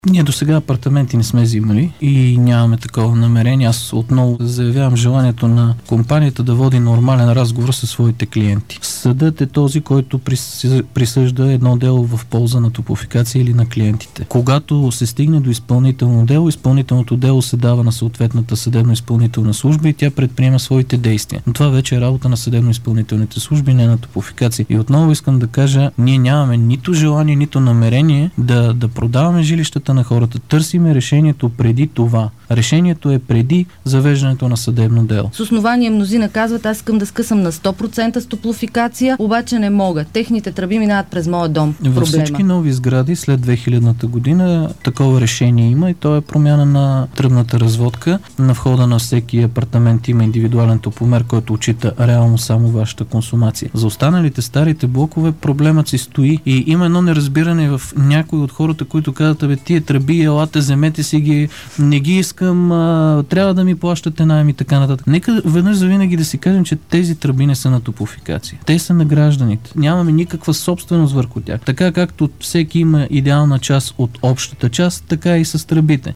Ние до сега апартаменти не сме взимали и нямаме такова намерение. Аз отново заявявам желанието на компанията да води нормален разговор със своите клиенти. Съдът е този, който присъжда едно дело в полза на Топлофикация или на клиентите. Когато се стигне до изпълнително дело, изпълнителното дело се дава на съответната съдебно-изпълнителна служба и тя предприема своите действия. Но това вече е работа на съдебно-изпълнителните служби, не на Топлофикация. И отново искам да кажа, ние нямаме нито желание, нито намерение да продаваме жилищата на хората. Търсиме решението преди това. Решението е преди завеждането на съдебно дело. С основание мнозина казват, аз искам да скъсам на 100% с Топлофикация, обаче не мога. Техните тръби минават през моя дом. Във всички нови сгради след 2000-та година такова решение има и то е промяна на тръбната разводка. На входа на всеки апартамент има индивидуален топломер, който отчита реално само вашата консумация. За останалите старите блокове проблемът си стои и има едно неразбиране в някои от хората, които казват, тия тръби, елате, вземете си ги, не ги искам, трябва да ми плащате наем и така нататък. Нека веднъж завинаги да си кажем, че тези тръби не са на Топлофикация. Те са на гражданите. Нямаме никаква собственост върху тях. Така както всеки има идеална част от общата част, така и с тръбите.